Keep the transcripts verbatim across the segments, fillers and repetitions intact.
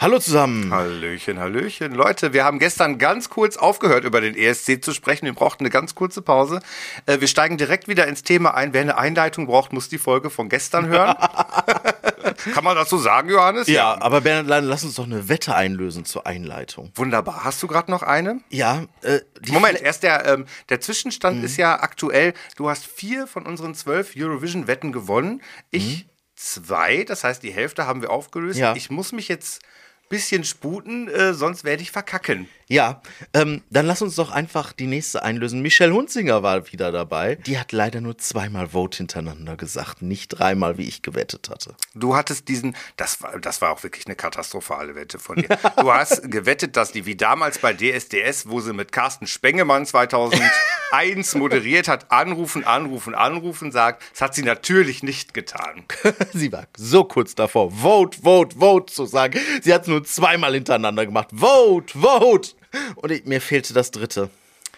Hallo zusammen. Hallöchen, Hallöchen. Leute, wir haben gestern ganz kurz aufgehört, über den E S C zu sprechen. Wir brauchten eine ganz kurze Pause. Äh, wir steigen direkt wieder ins Thema ein. Wer eine Einleitung braucht, muss die Folge von gestern hören. Kann man das so sagen, Johannes? Ja, ja. Aber Bernhard, lass uns doch eine Wette einlösen zur Einleitung. Wunderbar. Hast du gerade noch eine? Ja. Äh, die Moment, erst der, ähm, der Zwischenstand mhm. ist ja aktuell. Du hast vier von unseren zwölf Eurovision-Wetten gewonnen. Ich mhm. zwei, das heißt, die Hälfte haben wir aufgelöst. Ja. Ich muss mich jetzt bisschen sputen, äh, sonst werde ich verkacken. Ja, ähm, dann lass uns doch einfach die nächste einlösen. Michelle Hunzinger war wieder dabei. Die hat leider nur zweimal Vote hintereinander gesagt, nicht dreimal, wie ich gewettet hatte. Du hattest diesen, das war, das war auch wirklich eine katastrophale Wette von dir. Du hast gewettet, dass die, wie damals bei D S D S, wo sie mit Carsten Spengemann zweitausendeins moderiert hat, anrufen, anrufen, anrufen, sagt, das hat sie natürlich nicht getan. Sie war so kurz davor, Vote, Vote, Vote zu sagen. Sie hat es nur zweimal hintereinander gemacht. Vote, Vote. Und ich, mir fehlte das dritte.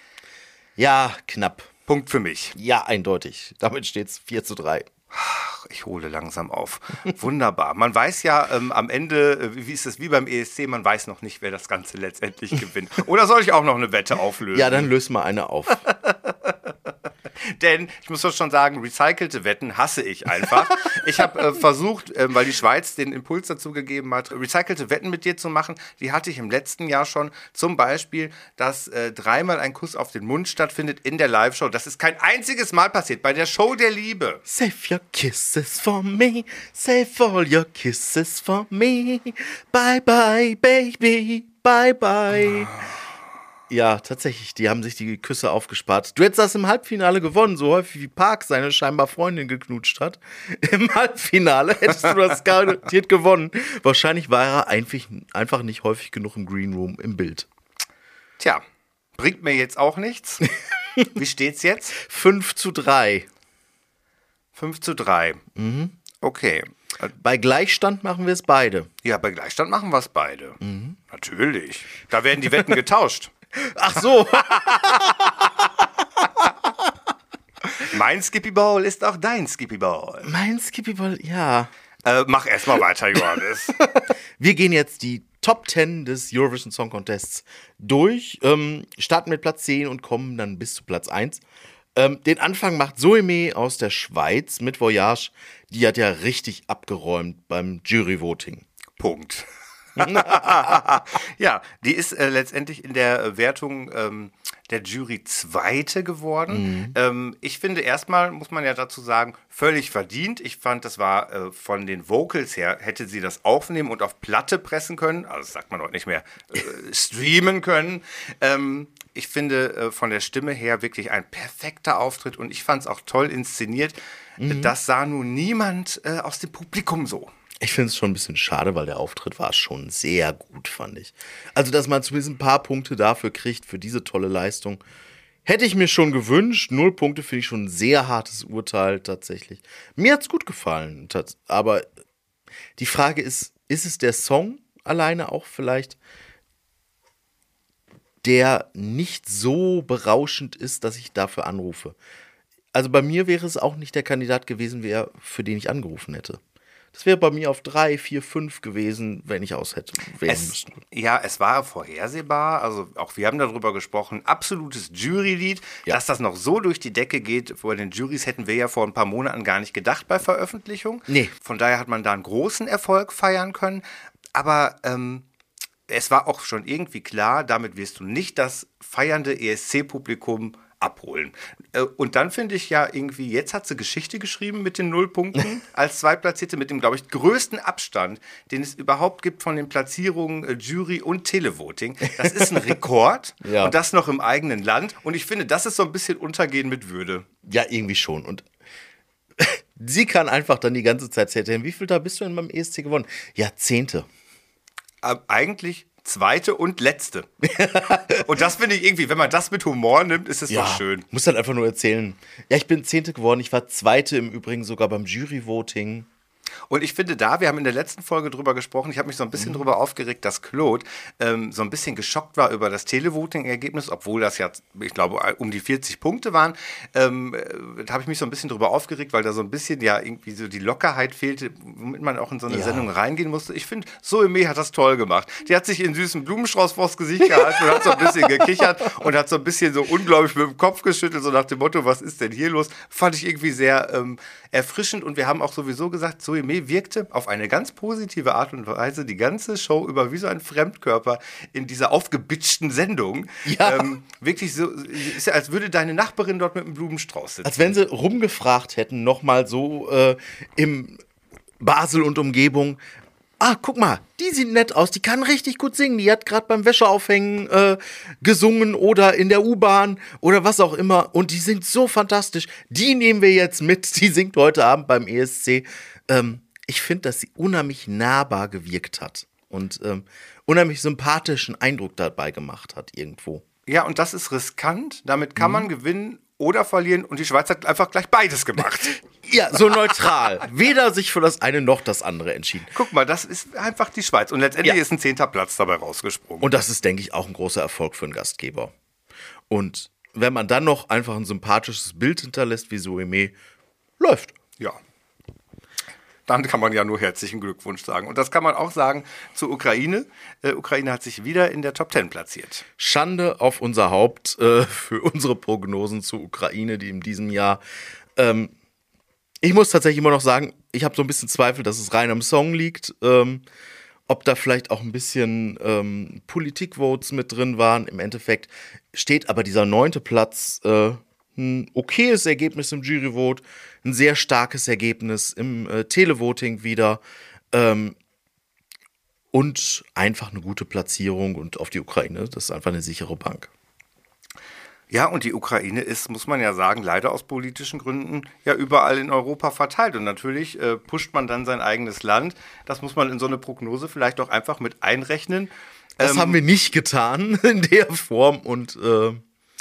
Ja, knapp. Punkt für mich. Ja, eindeutig. Damit steht es vier zu drei. Ach, ich hole langsam auf. Wunderbar. Man weiß ja ähm, am Ende, wie ist es wie beim E S C, man weiß noch nicht, wer das Ganze letztendlich gewinnt. Oder soll ich auch noch eine Wette auflösen? Ja, dann löse mal eine auf. Denn, ich muss doch schon sagen, recycelte Wetten hasse ich einfach. Ich habe äh, versucht, äh, weil die Schweiz den Impuls dazu gegeben hat, recycelte Wetten mit dir zu machen. Die hatte ich im letzten Jahr schon. Zum Beispiel, dass äh, dreimal ein Kuss auf den Mund stattfindet in der Live-Show. Das ist kein einziges Mal passiert, bei der Show der Liebe. Save your kisses for me, save all your kisses for me. Bye, bye, baby, bye, bye. Ja, tatsächlich, die haben sich die Küsse aufgespart. Du hättest das im Halbfinale gewonnen, so häufig wie Park seine scheinbar Freundin geknutscht hat. Im Halbfinale hättest du das garantiert gewonnen. Wahrscheinlich war er einfach, einfach nicht häufig genug im Green Room im Bild. Tja, bringt mir jetzt auch nichts. Wie steht's jetzt? fünf zu drei. fünf zu drei. Mhm. Okay. Bei Gleichstand machen wir es beide. Ja, bei Gleichstand machen wir es beide. Mhm. Natürlich. Da werden die Wetten getauscht. Ach so. Mein Skippy Ball ist auch dein Skippy Ball. Mein Skippy Ball, ja. Äh, mach erstmal weiter, Johannes. Wir gehen jetzt die Top zehn des Eurovision Song Contests durch, ähm, starten mit Platz zehn und kommen dann bis zu Platz eins. Ähm, den Anfang macht Zoeme aus der Schweiz mit Voyage. Die hat ja richtig abgeräumt beim Jury-Voting. Punkt. Ja, die ist äh, letztendlich in der Wertung ähm, der Jury Zweite geworden. Mhm. Ähm, ich finde, erstmal muss man ja dazu sagen, völlig verdient. Ich fand, das war äh, von den Vocals her, hätte sie das aufnehmen und auf Platte pressen können. Also das sagt man heute nicht mehr, äh, streamen können. Ähm, ich finde, äh, von der Stimme her wirklich ein perfekter Auftritt und ich fand es auch toll inszeniert. Mhm. Das sah nun niemand äh, aus dem Publikum so. Ich finde es schon ein bisschen schade, weil der Auftritt war schon sehr gut, fand ich. Also, dass man zumindest ein paar Punkte dafür kriegt, für diese tolle Leistung, hätte ich mir schon gewünscht. Null Punkte finde ich schon ein sehr hartes Urteil tatsächlich. Mir hat es gut gefallen, aber die Frage ist, ist es der Song alleine auch vielleicht, der nicht so berauschend ist, dass ich dafür anrufe? Also bei mir wäre es auch nicht der Kandidat gewesen, wer, für den ich angerufen hätte. Das wäre bei mir auf drei, vier, fünf gewesen, wenn ich aus hätte wählen müssen. Ja, es war vorhersehbar. Also auch wir haben darüber gesprochen. Absolutes Jurylied. Ja. Dass das noch so durch die Decke geht vor den Jurys, hätten wir ja vor ein paar Monaten gar nicht gedacht bei Veröffentlichung. Nee. Von daher hat man da einen großen Erfolg feiern können. Aber ähm, es war auch schon irgendwie klar, damit wirst du nicht das feiernde E S C-Publikum abholen. Und dann finde ich ja irgendwie, jetzt hat sie Geschichte geschrieben mit den Nullpunkten als Zweitplatzierte, mit dem, glaube ich, größten Abstand, den es überhaupt gibt von den Platzierungen Jury und Televoting. Das ist ein Rekord ja. Und das noch im eigenen Land. Und ich finde, das ist so ein bisschen Untergehen mit Würde. Ja, irgendwie schon. Und sie kann einfach dann die ganze Zeit zählen. Wie viel da bist du denn beim E S C gewonnen? Jahrzehnte. Aber eigentlich Zweite und letzte. Und das finde ich irgendwie, wenn man das mit Humor nimmt, ist es ja, doch schön. Muss dann einfach nur erzählen. Ja, ich bin Zehnte geworden. Ich war Zweite im Übrigen sogar beim Jury-Voting. Und ich finde da, wir haben in der letzten Folge drüber gesprochen, ich habe mich so ein bisschen mhm. drüber aufgeregt, dass Claude ähm, so ein bisschen geschockt war über das Televoting-Ergebnis, obwohl das ja, ich glaube, um die vierzig Punkte waren. Ähm, da habe ich mich so ein bisschen drüber aufgeregt, weil da so ein bisschen ja irgendwie so die Lockerheit fehlte, womit man auch in so eine ja. Sendung reingehen musste. Ich finde, Zoe hat das toll gemacht. Die hat sich in süßen Blumenstrauß vors Gesicht gehalten und hat so ein bisschen gekichert und hat so ein bisschen so unglaublich mit dem Kopf geschüttelt, so nach dem Motto, was ist denn hier los? Fand ich irgendwie sehr ähm, erfrischend und wir haben auch sowieso gesagt, Zoe wirkte auf eine ganz positive Art und Weise die ganze Show über wie so ein Fremdkörper in dieser aufgebitschten Sendung. Ja. Ähm, wirklich so, ist ja, als würde deine Nachbarin dort mit einem Blumenstrauß sitzen. Als wenn sie rumgefragt hätten, nochmal so äh, im Basel und Umgebung. Ah, guck mal, die sieht nett aus, die kann richtig gut singen. Die hat gerade beim Wäscheaufhängen äh, gesungen oder in der U-Bahn oder was auch immer. Und die singt so fantastisch. Die nehmen wir jetzt mit. Die singt heute Abend beim E S C. Ähm, ich finde, dass sie unheimlich nahbar gewirkt hat und ähm, unheimlich sympathischen Eindruck dabei gemacht hat irgendwo. Ja, und das ist riskant. Damit kann mhm. man gewinnen oder verlieren. Und die Schweiz hat einfach gleich beides gemacht. Ja, so neutral. Weder sich für das eine noch das andere entschieden. Guck mal, das ist einfach die Schweiz. Und letztendlich ja. ist ein zehnter Platz dabei rausgesprungen. Und das ist, denke ich, auch ein großer Erfolg für einen Gastgeber. Und wenn man dann noch einfach ein sympathisches Bild hinterlässt wie Zoe, läuft. Ja. Dann kann man ja nur herzlichen Glückwunsch sagen. Und das kann man auch sagen zur Ukraine. Äh, Ukraine hat sich wieder in der Top Ten platziert. Schande auf unser Haupt äh, für unsere Prognosen zur Ukraine, die in diesem Jahr... Ähm, ich muss tatsächlich immer noch sagen, ich habe so ein bisschen Zweifel, dass es rein am Song liegt. Ähm, ob da vielleicht auch ein bisschen ähm, Politikvotes mit drin waren. Im Endeffekt steht aber dieser neunte Platz... Äh, ein okayes Ergebnis im Juryvote, ein sehr starkes Ergebnis im äh, Televoting wieder ähm, und einfach eine gute Platzierung und auf die Ukraine, das ist einfach eine sichere Bank. Ja, und die Ukraine ist, muss man ja sagen, leider aus politischen Gründen ja überall in Europa verteilt. Und natürlich äh, pusht man dann sein eigenes Land. Das muss man in so eine Prognose vielleicht auch einfach mit einrechnen. Das ähm, haben wir nicht getan in der Form und äh,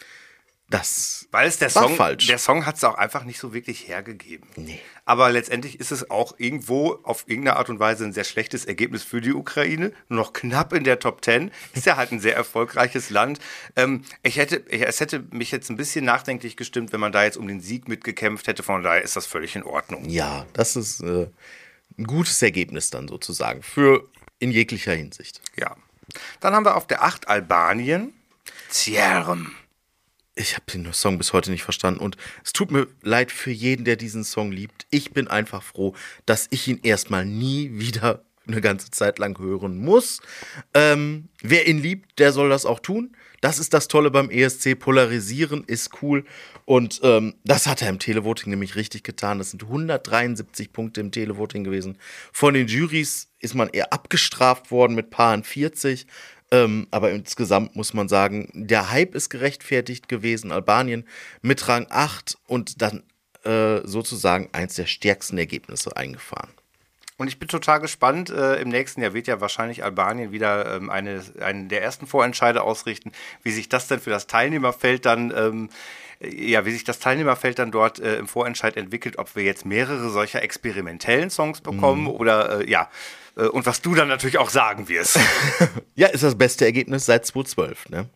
Das Weil es der war Song, falsch. Der Song hat es auch einfach nicht so wirklich hergegeben. Nee. Aber letztendlich ist es auch irgendwo auf irgendeine Art und Weise ein sehr schlechtes Ergebnis für die Ukraine. Nur noch knapp in der Top Ten. Ist ja halt ein sehr erfolgreiches Land. Ähm, ich hätte, es hätte mich jetzt ein bisschen nachdenklich gestimmt, wenn man da jetzt um den Sieg mitgekämpft hätte. Von daher ist das völlig in Ordnung. Ja, das ist äh, ein gutes Ergebnis dann sozusagen. Für in jeglicher Hinsicht. Ja. Dann haben wir auf der acht Albanien. Zierm. Ich habe den Song bis heute nicht verstanden und es tut mir leid für jeden, der diesen Song liebt. Ich bin einfach froh, dass ich ihn erstmal nie wieder eine ganze Zeit lang hören muss. Ähm, wer ihn liebt, der soll das auch tun. Das ist das Tolle beim E S C. Polarisieren ist cool und ähm, das hat er im Televoting nämlich richtig getan. Das sind hundertdreiundsiebzig Punkte im Televoting gewesen. Von den Jurys ist man eher abgestraft worden mit Paaren vierzig. Ähm, aber insgesamt muss man sagen, der Hype ist gerechtfertigt gewesen. Albanien mit Rang acht und dann äh, sozusagen eins der stärksten Ergebnisse eingefahren. Und ich bin total gespannt. Äh, Im nächsten Jahr wird ja wahrscheinlich Albanien wieder ähm, eine, einen der ersten Vorentscheide ausrichten, wie sich das denn für das Teilnehmerfeld dann ähm, ja, wie sich das Teilnehmerfeld dann dort äh, im Vorentscheid entwickelt, ob wir jetzt mehrere solcher experimentellen Songs bekommen mhm. oder äh, ja. Und was du dann natürlich auch sagen wirst. Ja, ist das beste Ergebnis seit zweitausendzwölf, ne?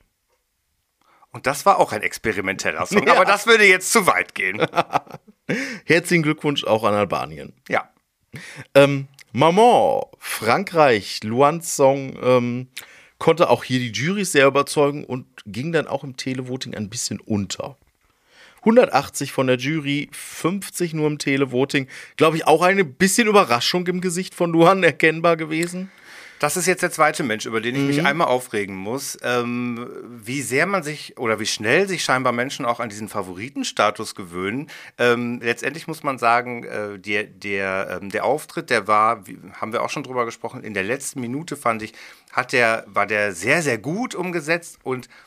Und das war auch ein experimenteller Song, ja. Aber das würde jetzt zu weit gehen. Herzlichen Glückwunsch auch an Albanien. Ja. Ähm, Maman, Frankreich, Luans Song, ähm, konnte auch hier die Jury sehr überzeugen und ging dann auch im Televoting ein bisschen unter. hundertachtzig von der Jury, fünfzig nur im Televoting. Glaube ich, auch eine bisschen Überraschung im Gesicht von Luan erkennbar gewesen. Das ist jetzt der zweite Mensch, über den ich mhm. mich einmal aufregen muss. Ähm, wie sehr man sich oder wie schnell sich scheinbar Menschen auch an diesen Favoritenstatus gewöhnen. Ähm, letztendlich muss man sagen, äh, der, der, ähm, der Auftritt, der war, wie, haben wir auch schon drüber gesprochen, in der letzten Minute fand ich, hat der, war der sehr, sehr gut umgesetzt und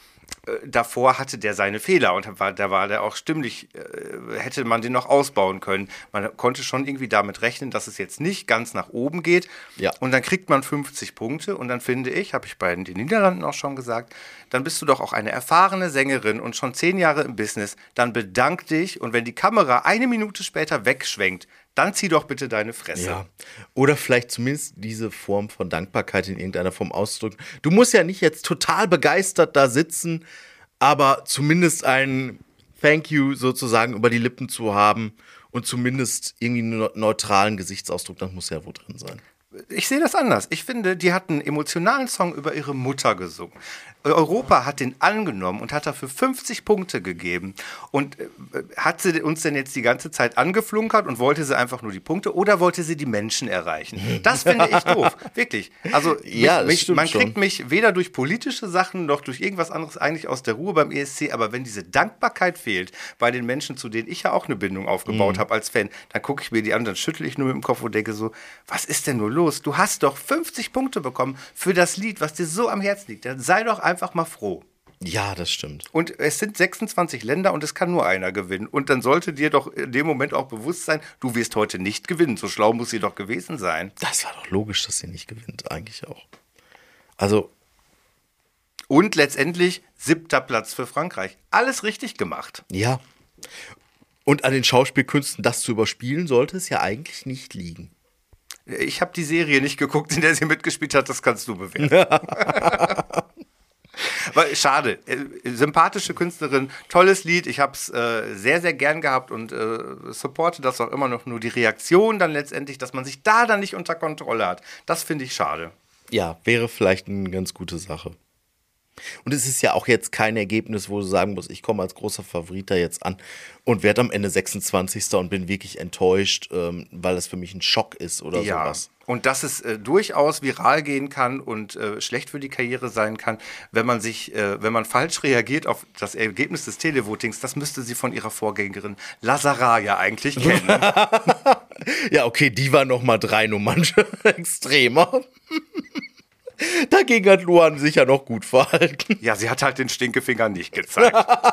davor hatte der seine Fehler und war, da war der auch stimmlich, äh, hätte man den noch ausbauen können. Man konnte schon irgendwie damit rechnen, dass es jetzt nicht ganz nach oben geht. Ja. Und dann kriegt man fünfzig Punkte und dann finde ich, habe ich bei den Niederlanden auch schon gesagt, dann bist du doch auch eine erfahrene Sängerin und schon zehn Jahre im Business. Dann bedank dich und wenn die Kamera eine Minute später wegschwenkt, dann zieh doch bitte deine Fresse. Ja. Oder vielleicht zumindest diese Form von Dankbarkeit in irgendeiner Form ausdrücken. Du musst ja nicht jetzt total begeistert da sitzen, aber zumindest ein Thank you sozusagen über die Lippen zu haben und zumindest irgendwie einen neutralen Gesichtsausdruck, das muss ja wohl drin sein. Ich sehe das anders. Ich finde, die hat einen emotionalen Song über ihre Mutter gesungen. Europa hat den angenommen und hat dafür fünfzig Punkte gegeben. Und äh, hat sie uns denn jetzt die ganze Zeit angeflunkert und wollte sie einfach nur die Punkte oder wollte sie die Menschen erreichen? Das finde ich doof. Wirklich. Also mich, Ja, das mich, stimmt man schon. kriegt mich weder durch politische Sachen noch durch irgendwas anderes eigentlich aus der Ruhe beim E S C. Aber wenn diese Dankbarkeit fehlt bei den Menschen, zu denen ich ja auch eine Bindung aufgebaut Mhm. habe als Fan, dann gucke ich mir die an, dann schüttel ich nur mit dem Kopf und denke so, was ist denn nur los? Du hast doch fünfzig Punkte bekommen für das Lied, was dir so am Herzen liegt. Dann sei doch einfach mal froh. Ja, das stimmt. Und es sind sechsundzwanzig Länder und es kann nur einer gewinnen. Und dann sollte dir doch in dem Moment auch bewusst sein, du wirst heute nicht gewinnen. So schlau muss sie doch gewesen sein. Das war doch logisch, dass sie nicht gewinnt, eigentlich auch. Also, Und letztendlich siebter Platz für Frankreich. Alles richtig gemacht. ja. Und an den Schauspielkünsten das zu überspielen, sollte es ja eigentlich nicht liegen. Ich habe die Serie nicht geguckt, in der sie mitgespielt hat. Das kannst du bewerten. Weil, schade. Äh, sympathische Künstlerin, tolles Lied. Ich habe es äh, sehr, sehr gern gehabt und äh, supporte das auch immer noch. Nur die Reaktion dann letztendlich, dass man sich da dann nicht unter Kontrolle hat. Das finde ich schade. Ja, wäre vielleicht eine ganz gute Sache. Und es ist ja auch jetzt kein Ergebnis, wo du sagen musst, ich komme als großer Favorit da jetzt an und werde am Ende sechsundzwanzigster und bin wirklich enttäuscht, ähm, weil das für mich ein Schock ist oder Ja. sowas. Und dass es äh, durchaus viral gehen kann und äh, schlecht für die Karriere sein kann, wenn man sich, äh, wenn man falsch reagiert auf das Ergebnis des Televotings, das müsste sie von ihrer Vorgängerin Lazara ja eigentlich kennen. Ja, okay, die war noch mal drei Nummern extremer. Dagegen hat Luan sich ja noch gut verhalten. Ja, sie hat halt den Stinkefinger nicht gezeigt.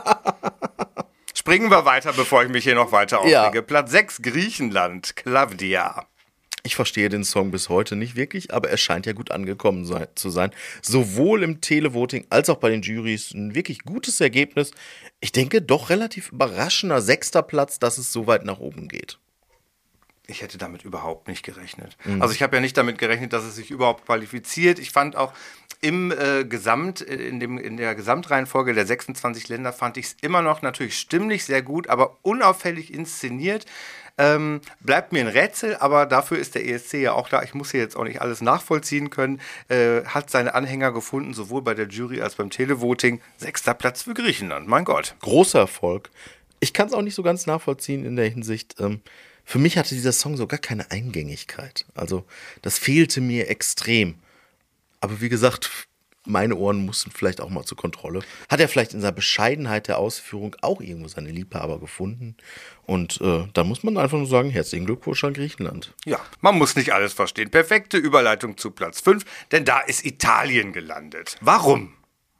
Springen wir weiter, bevor ich mich hier noch weiter Ja. aufrege. Platz sechs, Griechenland, Klavdia. Ich verstehe den Song bis heute nicht wirklich, aber er scheint ja gut angekommen sei, zu sein. Sowohl im Televoting als auch bei den Jurys ein wirklich gutes Ergebnis. Ich denke, doch relativ überraschender sechster Platz, dass es so weit nach oben geht. Ich hätte damit überhaupt nicht gerechnet. Also ich habe ja nicht damit gerechnet, dass es sich überhaupt qualifiziert. Ich fand auch im äh, Gesamt, in, dem, in der Gesamtreihenfolge der sechsundzwanzig Länder fand ich es immer noch natürlich stimmlich sehr gut, aber unauffällig inszeniert. Ähm, bleibt mir ein Rätsel, aber dafür ist der E S C ja auch da. Ich muss hier jetzt auch nicht alles nachvollziehen können. Äh, hat seine Anhänger gefunden, sowohl bei der Jury als beim Televoting. Sechster Platz für Griechenland, mein Gott. Großer Erfolg. Ich kann es auch nicht so ganz nachvollziehen in der Hinsicht. Ähm, für mich hatte dieser Song so gar keine Eingängigkeit. Also das fehlte mir extrem. Aber wie gesagt, meine Ohren mussten vielleicht auch mal zur Kontrolle. Hat er vielleicht in seiner Bescheidenheit der Ausführung auch irgendwo seine Liebhaber gefunden. Und äh, da muss man einfach nur sagen, herzlichen Glückwunsch an Griechenland. Ja, man muss nicht alles verstehen. Perfekte Überleitung zu Platz fünf, denn da ist Italien gelandet. Warum?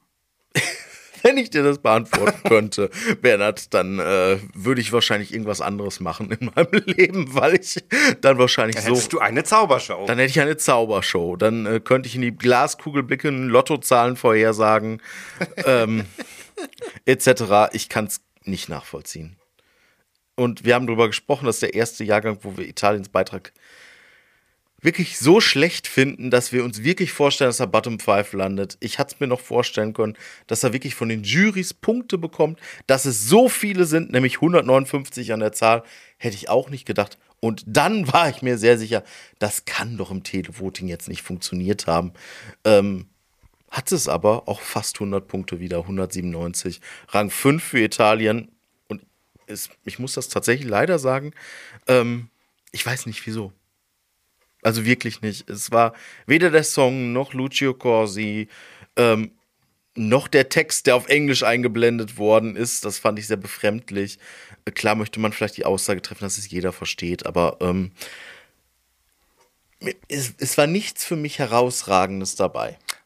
Wenn ich dir das beantworten könnte, Bernhard, dann äh, würde ich wahrscheinlich irgendwas anderes machen in meinem Leben, weil ich dann wahrscheinlich Dann so... hättest du eine Zaubershow. Dann hätte ich eine Zaubershow. Dann äh, könnte ich in die Glaskugel blicken, Lottozahlen vorhersagen, ähm, et cetera. Ich kann es nicht nachvollziehen. Und wir haben darüber gesprochen, dass der erste Jahrgang, wo wir Italiens Beitrag wirklich so schlecht finden, dass wir uns wirklich vorstellen, dass er Bottom Five landet. Ich hatte es mir noch vorstellen können, dass er wirklich von den Jurys Punkte bekommt, dass es so viele sind, nämlich hundertneunundfünfzig an der Zahl, hätte ich auch nicht gedacht. Und dann war ich mir sehr sicher, das kann doch im Televoting jetzt nicht funktioniert haben. Ähm, hat es aber auch fast hundert Punkte wieder, hundertsiebenundneunzig. Rang fünf für Italien. Und es, ich muss das tatsächlich leider sagen, ähm, ich weiß nicht wieso. Also wirklich nicht. Es war weder der Song noch Lucio Corsi, ähm, noch der Text, der auf Englisch eingeblendet worden ist. Das fand ich sehr befremdlich. Äh, klar möchte man vielleicht die Aussage treffen, dass es jeder versteht, aber ähm, es, es war nichts für mich Herausragendes dabei.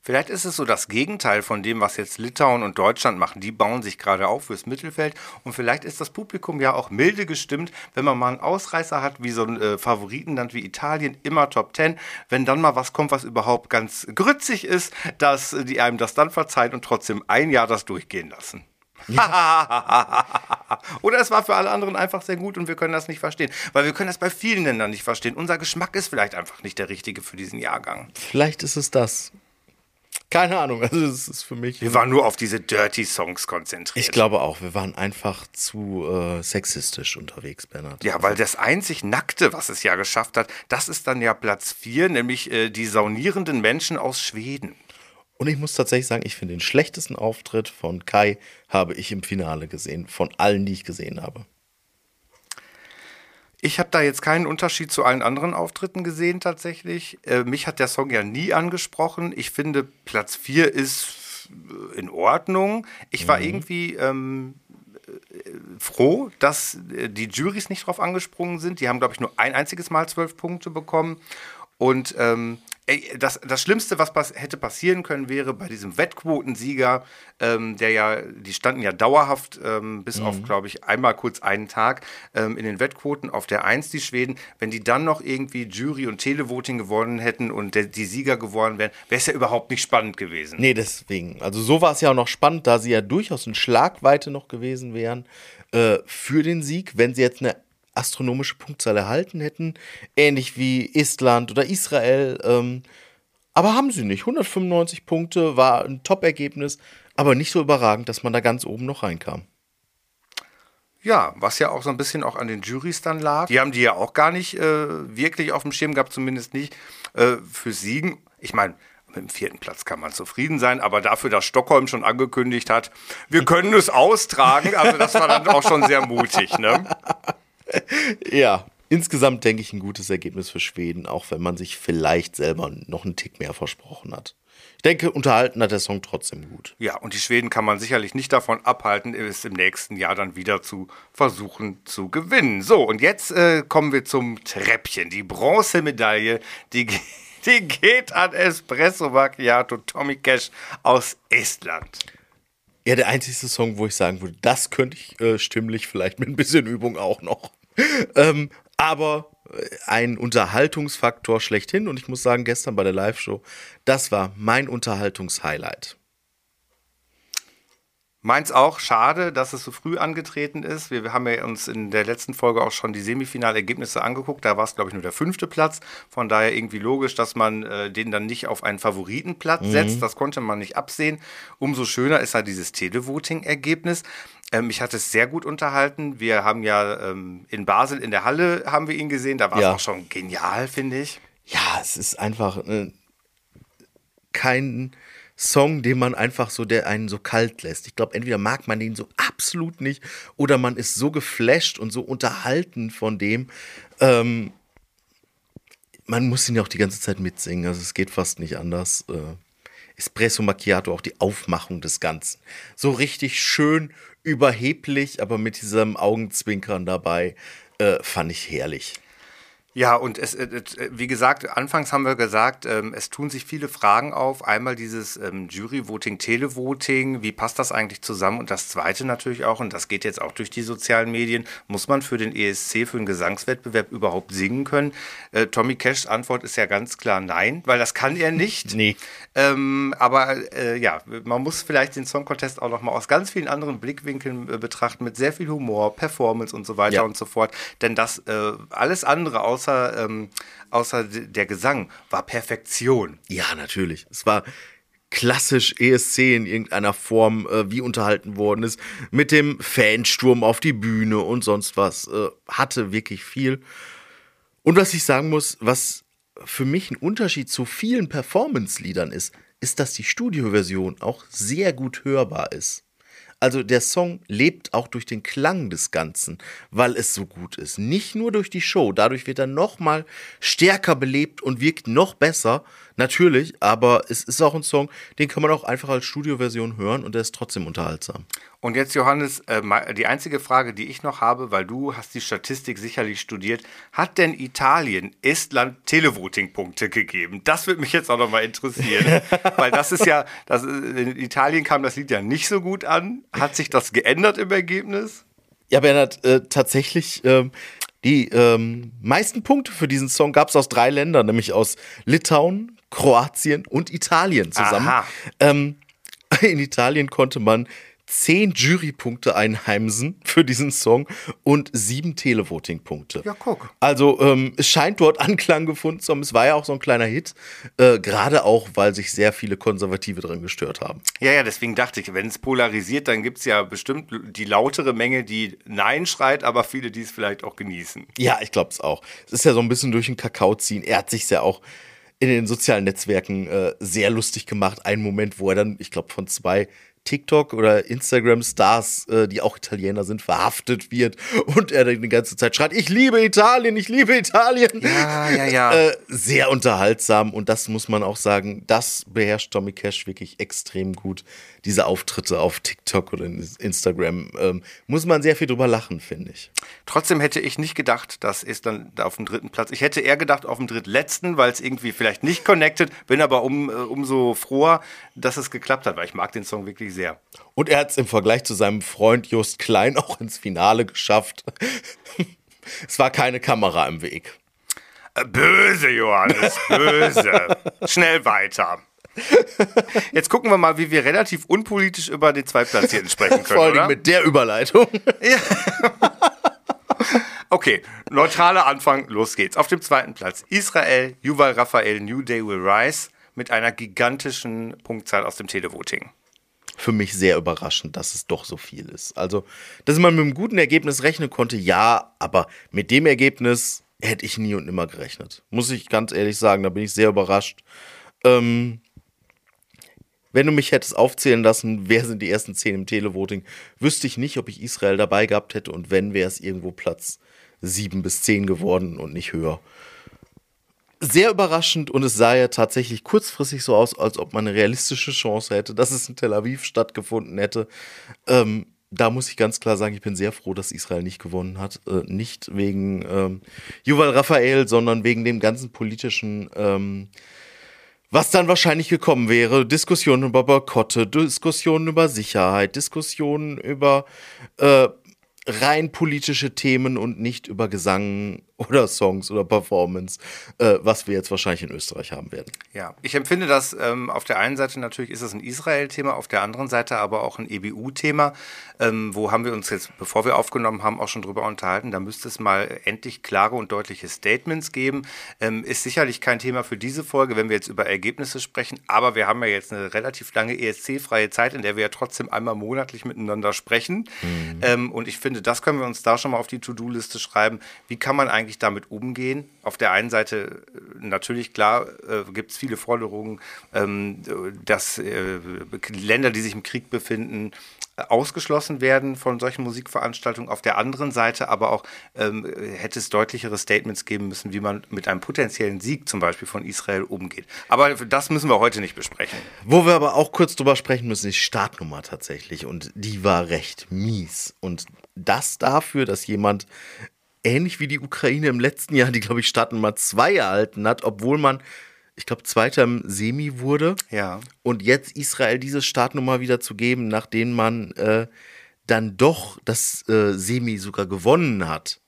Vielleicht ist es so das Gegenteil von dem, was jetzt Litauen und Deutschland machen. Die bauen sich gerade auf fürs Mittelfeld. Und vielleicht ist das Publikum ja auch milde gestimmt, wenn man mal einen Ausreißer hat, wie so ein äh, Favoritenland wie Italien, immer Top Ten. Wenn dann mal was kommt, was überhaupt ganz grützig ist, dass äh, die einem das dann verzeihen und trotzdem ein Jahr das durchgehen lassen. Ja. Oder es war für alle anderen einfach sehr gut und wir können das nicht verstehen. Weil wir können das bei vielen Ländern nicht verstehen. Unser Geschmack ist vielleicht einfach nicht der richtige für diesen Jahrgang. Vielleicht ist es das. Keine Ahnung, also es ist für mich... Wir waren nur auf diese Dirty Songs konzentriert. Ich glaube auch, wir waren einfach zu äh, sexistisch unterwegs, Bernhard. Ja, weil das einzig Nackte, was es ja geschafft hat, das ist dann ja Platz vier, nämlich äh, die saunierenden Menschen aus Schweden. Und ich muss tatsächlich sagen, ich finde den schlechtesten Auftritt von Kai habe ich im Finale gesehen, von allen, die ich gesehen habe. Ich habe da jetzt keinen Unterschied zu allen anderen Auftritten gesehen tatsächlich. Äh, mich hat der Song ja nie angesprochen. Ich finde, Platz vier ist in Ordnung. Ich war mhm. irgendwie ähm, froh, dass die Jurys nicht drauf angesprungen sind. Die haben, glaube ich, nur ein einziges Mal zwölf Punkte bekommen. Und ähm, ey, das, das Schlimmste, was pass- hätte passieren können, wäre bei diesem Wettquotensieger, ähm, der ja, die standen ja dauerhaft, ähm, bis mhm. auf, glaube ich, einmal kurz einen Tag, ähm, in den Wettquoten auf der eins, die Schweden. Wenn die dann noch irgendwie Jury- und Televoting gewonnen hätten und der, die Sieger geworden wären, wäre es ja überhaupt nicht spannend gewesen. Nee, deswegen. Also so war es ja auch noch spannend, da sie ja durchaus in Schlagweite noch gewesen wären äh, für den Sieg, wenn sie jetzt eine astronomische Punktzahl erhalten hätten, ähnlich wie Estland oder Israel. Ähm, aber haben sie nicht. hundertfünfundneunzig Punkte war ein Top-Ergebnis, aber nicht so überragend, dass man da ganz oben noch reinkam. Ja, was ja auch so ein bisschen auch an den Jurys dann lag. Die haben die ja auch gar nicht äh, wirklich auf dem Schirm gehabt, zumindest nicht äh, für Siegen. Ich meine, mit dem vierten Platz kann man zufrieden sein, aber dafür, dass Stockholm schon angekündigt hat, wir können es austragen, also das war dann auch schon sehr mutig, ne? Ja, insgesamt denke ich ein gutes Ergebnis für Schweden, auch wenn man sich vielleicht selber noch einen Tick mehr versprochen hat. Ich denke, unterhalten hat der Song trotzdem gut. Ja, und die Schweden kann man sicherlich nicht davon abhalten, es im nächsten Jahr dann wieder zu versuchen zu gewinnen. So, und jetzt äh, kommen wir zum Treppchen. Die Bronzemedaille, die, die geht an Espresso Macchiato Tommy Cash aus Estland. Ja, der einzige Song, wo ich sagen würde, das könnte ich äh, stimmlich vielleicht mit ein bisschen Übung auch noch. ähm, aber ein Unterhaltungsfaktor schlechthin. Und ich muss sagen, gestern bei der Live-Show, das war mein Unterhaltungshighlight. Meins auch, schade, dass es so früh angetreten ist. Wir, wir haben ja uns in der letzten Folge auch schon die Semifinalergebnisse angeguckt. Da war es, glaube ich, nur der fünfte Platz. Von daher irgendwie logisch, dass man äh, den dann nicht auf einen Favoritenplatz mhm. setzt. Das konnte man nicht absehen. Umso schöner ist halt dieses Televoting-Ergebnis. Ähm, mich hat es sehr gut unterhalten. Wir haben ja ähm, in Basel in der Halle haben wir ihn gesehen. Da war es ja. auch schon genial, finde ich. Ja, es ist einfach äh, kein Song, den man einfach so, der einen so kalt lässt. Ich glaube, entweder mag man den so absolut nicht oder man ist so geflasht und so unterhalten von dem. Ähm, man muss ihn ja auch die ganze Zeit mitsingen, also es geht fast nicht anders. Äh, Espresso Macchiato, auch die Aufmachung des Ganzen. So richtig schön überheblich, aber mit diesem Augenzwinkern dabei, äh, fand ich herrlich. Ja, und es, es, wie gesagt, anfangs haben wir gesagt, ähm, es tun sich viele Fragen auf. Einmal dieses ähm, Jury-Voting, Televoting, wie passt das eigentlich zusammen? Und das Zweite natürlich auch, und das geht jetzt auch durch die sozialen Medien, muss man für den E S C, für den Gesangswettbewerb überhaupt singen können? Äh, Tommy Cashs Antwort ist ja ganz klar nein, weil das kann er nicht. Nee. Ähm, aber äh, ja, man muss vielleicht den Song Contest auch noch mal aus ganz vielen anderen Blickwinkeln äh, betrachten, mit sehr viel Humor, Performance und so weiter ja. und so fort. Denn das äh, alles andere außer Außer, ähm, außer der Gesang war Perfektion. Ja, natürlich. Es war klassisch E S C in irgendeiner Form, äh, wie unterhalten worden ist. Mit dem Fansturm auf die Bühne und sonst was. Äh, hatte wirklich viel. Und was ich sagen muss, was für mich ein Unterschied zu vielen Performance-Liedern ist, ist, dass die Studioversion auch sehr gut hörbar ist. Also der Song lebt auch durch den Klang des Ganzen, weil es so gut ist. Nicht nur durch die Show, dadurch wird er noch mal stärker belebt und wirkt noch besser, natürlich, aber es ist auch ein Song, den kann man auch einfach als Studioversion hören und der ist trotzdem unterhaltsam. Und jetzt, Johannes, äh, die einzige Frage, die ich noch habe, weil du hast die Statistik sicherlich studiert, hat denn Italien Estland Televoting-Punkte gegeben? Das würde mich jetzt auch noch mal interessieren, weil das ist ja, das, in Italien kam das Lied ja nicht so gut an. Hat sich das geändert im Ergebnis? Ja, Bernhard, äh, tatsächlich, ähm, die ähm, meisten Punkte für diesen Song gab es aus drei Ländern, nämlich aus Litauen, Kroatien und Italien zusammen. Ähm, in Italien konnte man zehn Jurypunkte einheimsen für diesen Song und sieben Televoting-Punkte. Ja, guck. Also ähm, es scheint dort Anklang gefunden zu haben. Es war ja auch so ein kleiner Hit, äh, gerade auch, weil sich sehr viele Konservative drin gestört haben. Ja, ja, deswegen dachte ich, wenn es polarisiert, dann gibt es ja bestimmt die lautere Menge, die Nein schreit, aber viele, die es vielleicht auch genießen. Ja, ich glaube es auch. Es ist ja so ein bisschen durch den Kakao ziehen. Er hat sich ja auch in den sozialen Netzwerken äh, sehr lustig gemacht. Ein Moment, wo er dann, ich glaube, von zwei TikTok- oder Instagram-Stars, äh, die auch Italiener sind, verhaftet wird und er dann die ganze Zeit schreit, ich liebe Italien, ich liebe Italien. Ja, ja, ja. Äh, sehr unterhaltsam und das muss man auch sagen, das beherrscht Tommy Cash wirklich extrem gut. Diese Auftritte auf TikTok oder Instagram, ähm, muss man sehr viel drüber lachen, finde ich. Trotzdem hätte ich nicht gedacht, dass es dann auf dem dritten Platz, ich hätte eher gedacht auf dem drittletzten, weil es irgendwie vielleicht nicht connected, bin aber um, äh, umso froher, dass es geklappt hat, weil ich mag den Song wirklich sehr. Und er hat es im Vergleich zu seinem Freund Just Klein auch ins Finale geschafft. Es war keine Kamera im Weg. Äh, böse, Johannes, böse. Schnell weiter. Jetzt gucken wir mal, wie wir relativ unpolitisch über den Zweitplatzierten sprechen können, Vor allem oder? mit der Überleitung. Ja. Okay, neutraler Anfang, los geht's. Auf dem zweiten Platz Israel, Yuval Raphael, New Day Will Rise mit einer gigantischen Punktzahl aus dem Televoting. Für mich sehr überraschend, dass es doch so viel ist. Also, dass man mit einem guten Ergebnis rechnen konnte, ja, aber mit dem Ergebnis hätte ich nie und nimmer gerechnet. Muss ich ganz ehrlich sagen, da bin ich sehr überrascht. Ähm, wenn du mich hättest aufzählen lassen, wer sind die ersten zehn im Televoting, wüsste ich nicht, ob ich Israel dabei gehabt hätte und wenn, wäre es irgendwo Platz sieben bis zehn geworden und nicht höher. Sehr überraschend und es sah ja tatsächlich kurzfristig so aus, als ob man eine realistische Chance hätte, dass es in Tel Aviv stattgefunden hätte. Ähm, da muss ich ganz klar sagen, ich bin sehr froh, dass Israel nicht gewonnen hat. Äh, nicht wegen ähm, Yuval Raphael, sondern wegen dem ganzen politischen, ähm, was dann wahrscheinlich gekommen wäre. Diskussionen über Boykotte, Diskussionen über Sicherheit, Diskussionen über äh, rein politische Themen und nicht über Gesang oder Songs oder Performance, äh, was wir jetzt wahrscheinlich in Österreich haben werden. Ja, ich empfinde das ähm, auf der einen Seite natürlich ist es ein Israel-Thema, auf der anderen Seite aber auch ein E B U-Thema. Ähm, wo haben wir uns jetzt, bevor wir aufgenommen haben, auch schon drüber unterhalten. Da müsste es mal endlich klare und deutliche Statements geben. Ähm, ist sicherlich kein Thema für diese Folge, wenn wir jetzt über Ergebnisse sprechen, aber wir haben ja jetzt eine relativ lange E S C-freie Zeit, in der wir ja trotzdem einmal monatlich miteinander sprechen. Mhm. Ähm, und ich finde, das können wir uns da schon mal auf die To-Do-Liste schreiben. Wie kann man eigentlich damit umgehen? Auf der einen Seite natürlich, klar, äh, gibt es viele Forderungen, ähm, dass äh, Länder, die sich im Krieg befinden, ausgeschlossen werden von solchen Musikveranstaltungen. Auf der anderen Seite aber auch ähm, hätte es deutlichere Statements geben müssen, wie man mit einem potenziellen Sieg zum Beispiel von Israel umgeht. Aber das müssen wir heute nicht besprechen. Wo wir aber auch kurz drüber sprechen müssen, ist die Startnummer tatsächlich. Und die war recht mies. Und das dafür, dass jemand ähnlich wie die Ukraine im letzten Jahr, die, glaube ich, Startnummer zwei erhalten hat, obwohl man, ich glaube, Zweiter im Semi wurde. Ja. Und jetzt Israel diese Startnummer wieder zu geben, nachdem man äh, dann doch das äh, Semi sogar gewonnen hat.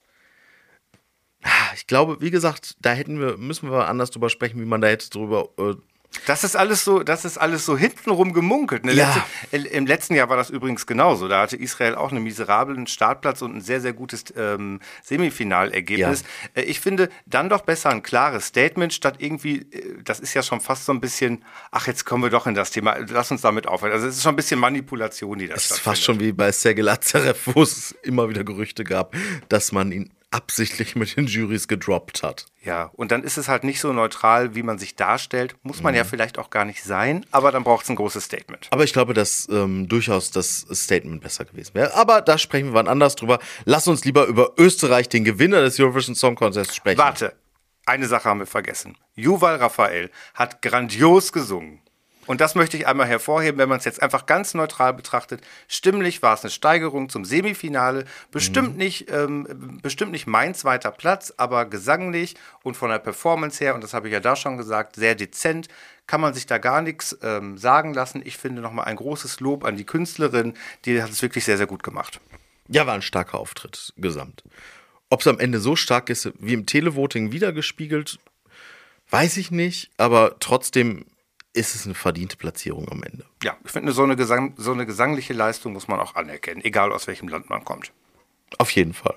Ich glaube, wie gesagt, da hätten wir, müssen wir anders drüber sprechen, wie man da hätte drüber äh, Das ist alles so, das ist alles so hintenrum gemunkelt. Ne? Ja. Letzte, Im letzten Jahr war das übrigens genauso. Da hatte Israel auch einen miserablen Startplatz und ein sehr, sehr gutes ähm, Semifinalergebnis. Ja. Äh, ich finde, dann doch besser ein klares Statement, statt irgendwie, äh, das ist ja schon fast so ein bisschen, ach, jetzt kommen wir doch in das Thema, lass uns damit aufhören. Also es ist schon ein bisschen Manipulation, die da stattfindet. Es ist stattfindet. fast schon wie bei Sergei Lazarev, wo es immer wieder Gerüchte gab, dass man ihn absichtlich mit den Jurys gedroppt hat. Ja, und dann ist es halt nicht so neutral, wie man sich darstellt. Muss man mhm. ja vielleicht auch gar nicht sein, aber dann braucht es ein großes Statement. Aber ich glaube, dass ähm, durchaus das Statement besser gewesen wäre. Aber da sprechen wir wann anders drüber. Lass uns lieber über Österreich, den Gewinner des Eurovision Song Contest, sprechen. Warte, eine Sache haben wir vergessen. Yuval Raphael hat grandios gesungen. Und das möchte ich einmal hervorheben, wenn man es jetzt einfach ganz neutral betrachtet. Stimmlich war es eine Steigerung zum Semifinale. Bestimmt, mhm. nicht, ähm, bestimmt nicht mein zweiter Platz, aber gesanglich und von der Performance her, und das habe ich ja da schon gesagt, sehr dezent. Kann man sich da gar nichts ähm, sagen lassen. Ich finde nochmal ein großes Lob an die Künstlerin. Die hat es wirklich sehr, sehr gut gemacht. Ja, war ein starker Auftritt, gesamt. Ob es am Ende so stark ist, wie im Televoting wiedergespiegelt, weiß ich nicht. Aber trotzdem ist es eine verdiente Platzierung am Ende. Ja, ich finde, so eine, Gesang, so eine gesangliche Leistung muss man auch anerkennen, egal aus welchem Land man kommt. Auf jeden Fall.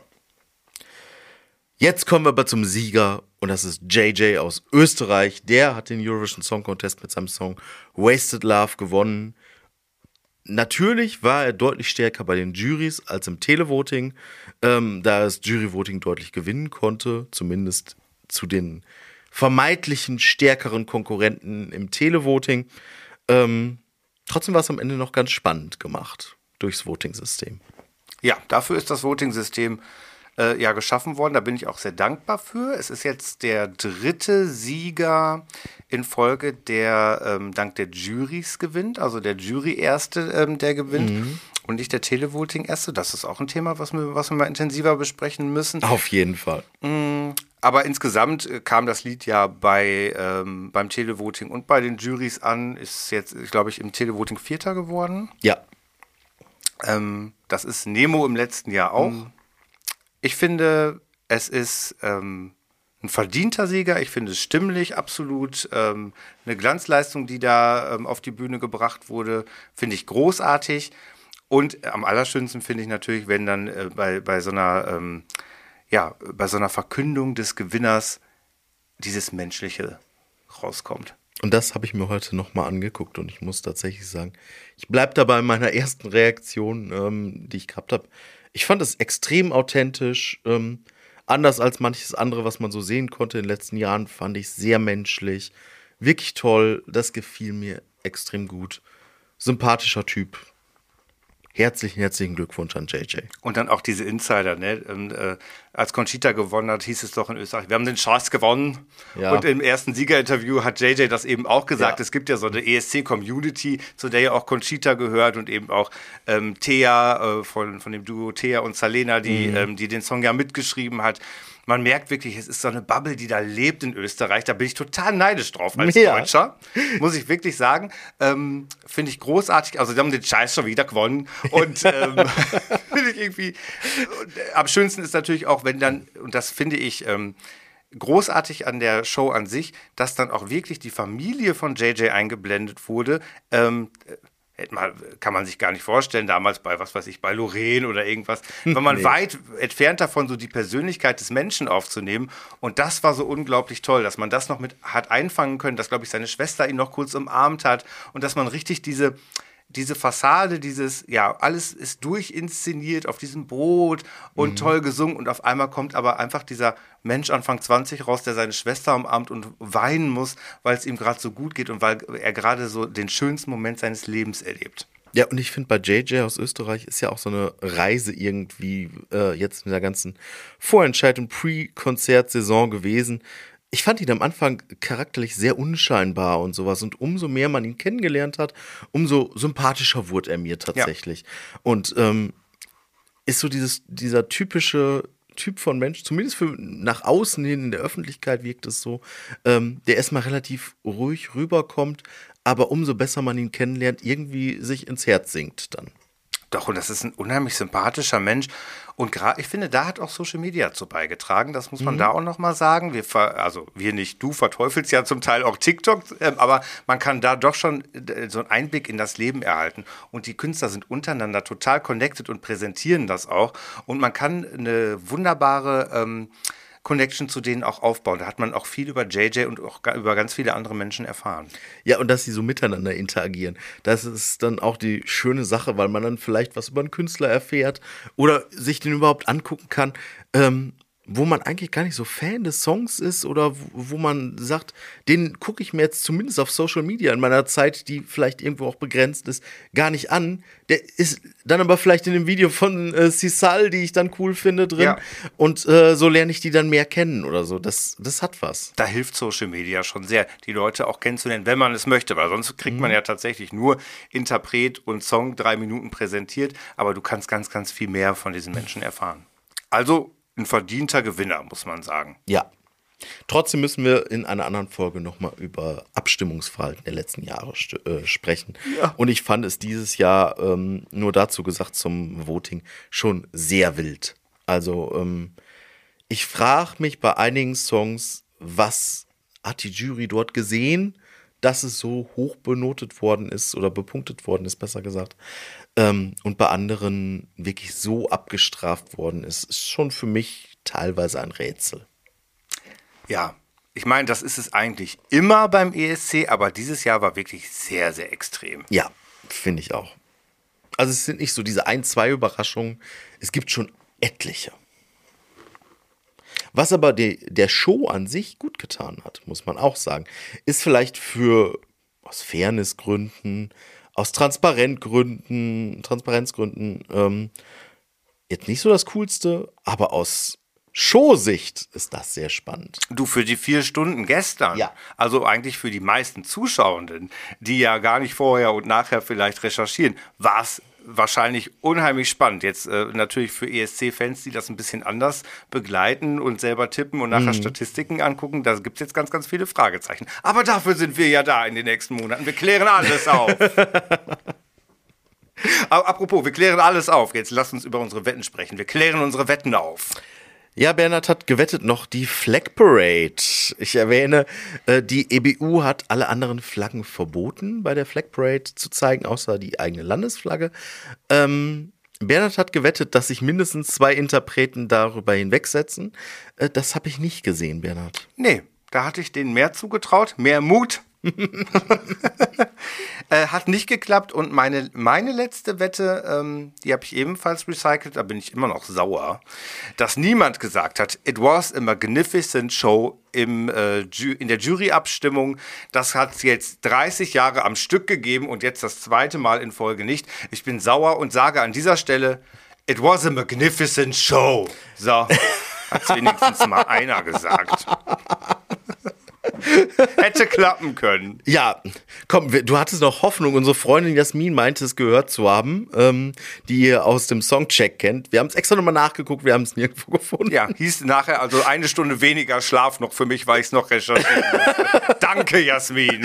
Jetzt kommen wir aber zum Sieger und das ist J J aus Österreich. Der hat den Eurovision Song Contest mit seinem Song Wasted Love gewonnen. Natürlich war er deutlich stärker bei den Jurys als im Televoting, ähm, da er das Juryvoting deutlich gewinnen konnte, zumindest zu den vermeintlichen stärkeren Konkurrenten im Televoting. Ähm, trotzdem war es am Ende noch ganz spannend gemacht durchs Voting-System. Ja, dafür ist das Voting-System äh, ja geschaffen worden. Da bin ich auch sehr dankbar für. Es ist jetzt der dritte Sieger in Folge, der ähm, dank der Jurys gewinnt. Also der Jury-Erste, ähm, der gewinnt. Mhm. Und nicht der Televoting-Erste. Das ist auch ein Thema, was wir, was wir mal intensiver besprechen müssen. Auf jeden Fall. Mhm. Aber insgesamt kam das Lied ja bei, ähm, beim Televoting und bei den Jurys an. Ist jetzt, glaube ich, im Televoting Vierter geworden. Ja. Ähm, das ist Nemo im letzten Jahr auch. Mhm. Ich finde, es ist ähm, ein verdienter Sieger. Ich finde es stimmlich absolut. Ähm, eine Glanzleistung, die da ähm, auf die Bühne gebracht wurde, finde ich großartig. Und am allerschönsten finde ich natürlich, wenn dann äh, bei, bei so einer... Ähm, ja, bei so einer Verkündung des Gewinners dieses Menschliche rauskommt. Und das habe ich mir heute nochmal angeguckt und ich muss tatsächlich sagen, ich bleibe dabei in meiner ersten Reaktion, ähm, die ich gehabt habe. Ich fand es extrem authentisch, ähm, anders als manches andere, was man so sehen konnte in den letzten Jahren, fand ich sehr menschlich, wirklich toll, das gefiel mir extrem gut. Sympathischer Typ. Herzlichen, herzlichen Glückwunsch an J J. Und dann auch diese Insider, ne? Und, äh, als Conchita gewonnen hat, hieß es doch in Österreich, wir haben den Scheiß gewonnen. Ja. Und im ersten Siegerinterview hat J J das eben auch gesagt. Ja. Es gibt ja so eine E S C-Community, zu der ja auch Conchita gehört und eben auch ähm, Thea äh, von, von dem Duo Thea und Salena, die, mhm. ähm, die den Song ja mitgeschrieben hat. Man merkt wirklich, es ist so eine Bubble, die da lebt in Österreich. Da bin ich total neidisch drauf als ja. Deutscher, muss ich wirklich sagen. Ähm, finde ich großartig. Also, die haben den Scheiß schon wieder gewonnen. Und ähm, finde ich irgendwie. Und, äh, am schönsten ist natürlich auch, wenn dann, und das finde ich ähm, großartig an der Show an sich, dass dann auch wirklich die Familie von J J eingeblendet wurde. Ähm, Mal, kann man sich gar nicht vorstellen, damals bei, was weiß ich, bei Lorraine oder irgendwas, war man nee. weit entfernt davon, so die Persönlichkeit des Menschen aufzunehmen. Und das war so unglaublich toll, dass man das noch mit hat einfangen können, dass, glaube ich, seine Schwester ihn noch kurz umarmt hat und dass man richtig diese, diese Fassade, dieses, ja, alles ist durchinszeniert auf diesem Boot und mhm. toll gesungen und auf einmal kommt aber einfach dieser Mensch Anfang zwanzig raus, der seine Schwester umarmt und weinen muss, weil es ihm gerade so gut geht und weil er gerade so den schönsten Moment seines Lebens erlebt. Ja, und ich finde, bei J J aus Österreich ist ja auch so eine Reise irgendwie äh, jetzt in der ganzen Vorentscheid- und Pre-Konzert-Saison gewesen. Ich fand ihn am Anfang charakterlich sehr unscheinbar und sowas. Und umso mehr man ihn kennengelernt hat, umso sympathischer wurde er mir tatsächlich. Ja. Und ähm, ist so dieses, dieser typische Typ von Mensch, zumindest für nach außen hin in der Öffentlichkeit wirkt es so, ähm, der erstmal relativ ruhig rüberkommt, aber umso besser man ihn kennenlernt, irgendwie sich ins Herz sinkt dann. Doch, und das ist ein unheimlich sympathischer Mensch. Und gerade, ich finde, da hat auch Social Media zu beigetragen. Das muss man mhm. da auch nochmal sagen. Wir, ver, also wir nicht, du verteufelst ja zum Teil auch TikTok, äh, aber man kann da doch schon äh, so einen Einblick in das Leben erhalten. Und die Künstler sind untereinander total connected und präsentieren das auch. Und man kann eine wunderbare ähm, Connection zu denen auch aufbauen. Da hat man auch viel über J J und auch über ganz viele andere Menschen erfahren. Ja, und dass sie so miteinander interagieren. Das ist dann auch die schöne Sache, weil man dann vielleicht was über einen Künstler erfährt oder sich den überhaupt angucken kann. Ähm, wo man eigentlich gar nicht so Fan des Songs ist oder wo, wo man sagt, den gucke ich mir jetzt zumindest auf Social Media in meiner Zeit, die vielleicht irgendwo auch begrenzt ist, gar nicht an. Der ist dann aber vielleicht in dem Video von äh, Sisal, die ich dann cool finde, drin. Ja. Und äh, so lerne ich die dann mehr kennen oder so. Das, das hat was. Da hilft Social Media schon sehr, die Leute auch kennenzulernen, wenn man es möchte, weil sonst kriegt man ja tatsächlich nur Interpret und Song drei Minuten präsentiert, aber du kannst ganz, ganz viel mehr von diesen Menschen erfahren. Also ein verdienter Gewinner, muss man sagen. Ja. Trotzdem müssen wir in einer anderen Folge nochmal über Abstimmungsverhalten der letzten Jahre st- äh, sprechen. Ja. Und ich fand es dieses Jahr, ähm, nur dazu gesagt zum Voting, schon sehr wild. Also ähm, ich frage mich bei einigen Songs, was hat die Jury dort gesehen, dass es so hoch benotet worden ist oder bepunktet worden ist, besser gesagt. Ähm, und bei anderen wirklich so abgestraft worden ist, ist schon für mich teilweise ein Rätsel. Ja, ich meine, das ist es eigentlich immer beim E S C, aber dieses Jahr war wirklich sehr, sehr extrem. Ja, finde ich auch. Also es sind nicht so diese ein, zwei Überraschungen, es gibt schon etliche. Was aber die, der Show an sich gut getan hat, muss man auch sagen, ist vielleicht für, aus Fairnessgründen, aus Transparentgründen, Transparenzgründen, ähm, jetzt nicht so das Coolste, aber aus Showsicht ist das sehr spannend. Du, für die vier Stunden gestern, Ja. also eigentlich für die meisten Zuschauenden, die ja gar nicht vorher und nachher vielleicht recherchieren, war es wahrscheinlich unheimlich spannend. Jetzt äh, natürlich für E S C-Fans, die das ein bisschen anders begleiten und selber tippen und nachher Statistiken angucken, da gibt es jetzt ganz, ganz viele Fragezeichen. Aber dafür sind wir ja da in den nächsten Monaten. Wir klären alles auf. Aber apropos, wir klären alles auf. Jetzt lass uns über unsere Wetten sprechen. Wir klären unsere Wetten auf. Ja, Bernhard hat gewettet noch die Flag Parade. Ich erwähne, äh, die E B U hat alle anderen Flaggen verboten, bei der Flag Parade zu zeigen, außer die eigene Landesflagge. Ähm, Bernhard hat gewettet, dass sich mindestens zwei Interpreten darüber hinwegsetzen. Äh, das habe ich nicht gesehen, Bernhard. Nee, da hatte ich denen mehr zugetraut, mehr Mut. äh, hat nicht geklappt und meine, meine letzte Wette, ähm, die habe ich ebenfalls recycelt, da bin ich immer noch sauer, dass niemand gesagt hat, it was a magnificent show im, äh, Ju- in der Juryabstimmung. Das hat es jetzt dreißig Jahre am Stück gegeben und jetzt das zweite Mal in Folge nicht. Ich bin sauer und sage an dieser Stelle, it was a magnificent show. So, hat wenigstens mal einer gesagt. Hätte klappen können. Ja, komm, wir- du hattest noch Hoffnung. Unsere Freundin Jasmin meinte es gehört zu haben, ähm, die ihr aus dem Songcheck kennt. Wir haben es extra nochmal nachgeguckt, wir haben es nirgendwo gefunden. Ja, hieß nachher also eine Stunde weniger Schlaf noch für mich, weil ich es noch recherchieren musste. Danke, Jasmin.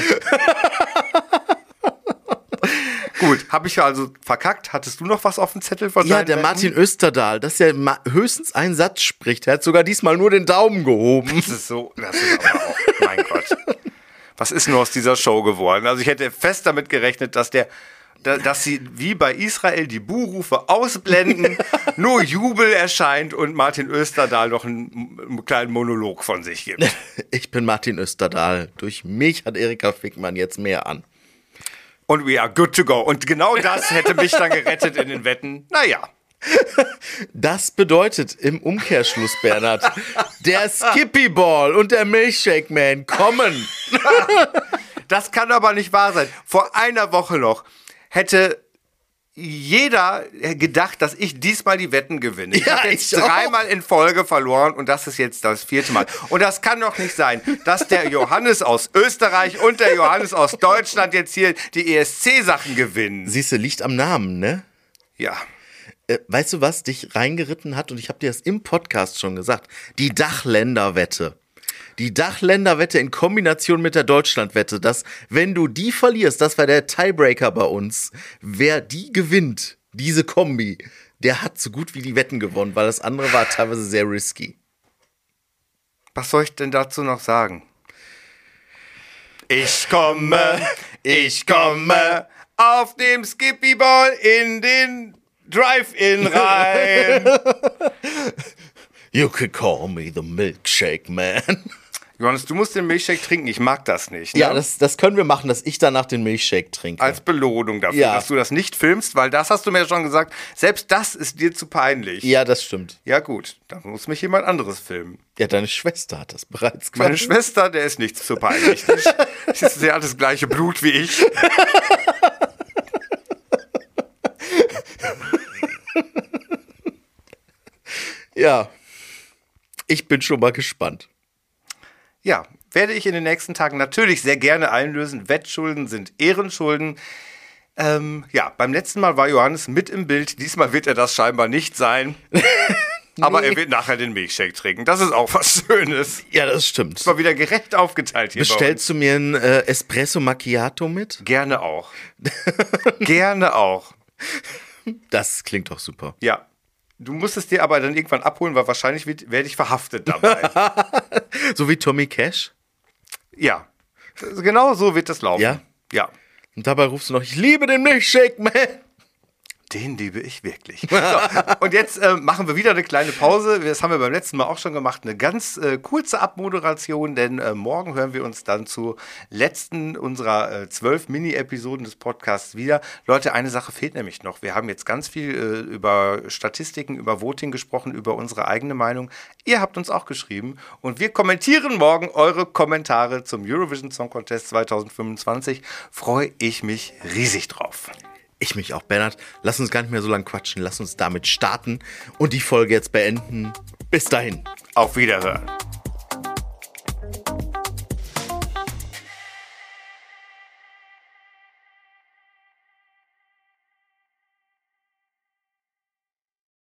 Gut, habe ich ja also verkackt. Hattest du noch was auf dem Zettel von Ja, deinen der Wetten? Martin Österdahl, dass er ma- höchstens einen Satz spricht. Er hat sogar diesmal nur den Daumen gehoben. Das ist so, das ist aber auch, mein Gott. Was ist nur aus dieser Show geworden? Also ich hätte fest damit gerechnet, dass der, da- dass sie wie bei Israel die Buhrufe ausblenden, nur Jubel erscheint und Martin Österdahl noch einen, einen kleinen Monolog von sich gibt. Ich bin Martin Österdahl. Durch mich hat Erika Fickmann jetzt mehr an. Und we are good to go. Und genau das hätte mich dann gerettet in den Wetten. Naja. Das bedeutet im Umkehrschluss, Bernhard, der Skippy Ball und der Milkshake Man kommen. Das kann aber nicht wahr sein. Vor einer Woche noch hätte jeder gedacht, dass ich diesmal die Wetten gewinne. Ich Ja, habe jetzt ich auch. dreimal in Folge verloren und das ist jetzt das vierte Mal. Und das kann doch nicht sein, dass der Johannes aus Österreich und der Johannes aus Deutschland jetzt hier die E S C-Sachen gewinnen. Siehst du, liegt am Namen, ne? Ja. Äh, weißt du, was dich reingeritten hat? Und ich habe dir das im Podcast schon gesagt. Die Dachländerwette. Die Dachländerwette in Kombination mit der Deutschlandwette, dass, wenn du die verlierst, das war der Tiebreaker bei uns, wer die gewinnt, diese Kombi, der hat so gut wie die Wetten gewonnen, weil das andere war teilweise sehr risky. Was soll ich denn dazu noch sagen? Ich komme, ich komme auf dem Skippy Ball in den Drive-In rein. You can call me the Milkshake Man. Johannes, du musst den Milchshake trinken. Ich mag das nicht. Ne? Ja, das, das können wir machen, dass ich danach den Milchshake trinke. Als Belohnung dafür, Ja. dass du das nicht filmst, weil das hast du mir ja schon gesagt, selbst das ist dir zu peinlich. Ja, das stimmt. Ja gut, dann muss mich jemand anderes filmen. Ja, deine Schwester hat das bereits gemacht. Meine Schwester, der ist nichts zu peinlich. Sie hat das gleiche Blut wie ich. Ja, ich bin schon mal gespannt. Ja, werde ich in den nächsten Tagen natürlich sehr gerne einlösen. Wettschulden sind Ehrenschulden. Ähm, ja, beim letzten Mal war Johannes mit im Bild. Diesmal wird er das scheinbar nicht sein. Aber Nee. er wird nachher den Milchshake trinken. Das ist auch was Schönes. Ja, das stimmt. Mal wieder gerecht aufgeteilt hier bei uns. Bestellst du mir ein äh, Espresso Macchiato mit? Gerne auch. Gerne auch. Das klingt doch super. Ja. Du musst es dir aber dann irgendwann abholen, weil wahrscheinlich wird- werde ich verhaftet dabei. So wie Tommy Cash? Ja. Genau so wird das laufen. Ja? Ja. Und dabei rufst du noch, ich liebe den Milchshake, man. Den liebe ich wirklich. So, und jetzt äh, machen wir wieder eine kleine Pause. Das haben wir beim letzten Mal auch schon gemacht. Eine ganz äh, kurze Abmoderation, denn äh, morgen hören wir uns dann zur letzten unserer äh, zwölf Mini-Episoden des Podcasts wieder. Leute, eine Sache fehlt nämlich noch. Wir haben jetzt ganz viel äh, über Statistiken, über Voting gesprochen, über unsere eigene Meinung. Ihr habt uns auch geschrieben und wir kommentieren morgen eure Kommentare zum Eurovision Song Contest zwanzig fünfundzwanzig. Freue ich mich riesig drauf. Ich mich auch, Bernhard. Lass uns gar nicht mehr so lange quatschen. Lass uns damit starten und die Folge jetzt beenden. Bis dahin. Auf Wiederhören.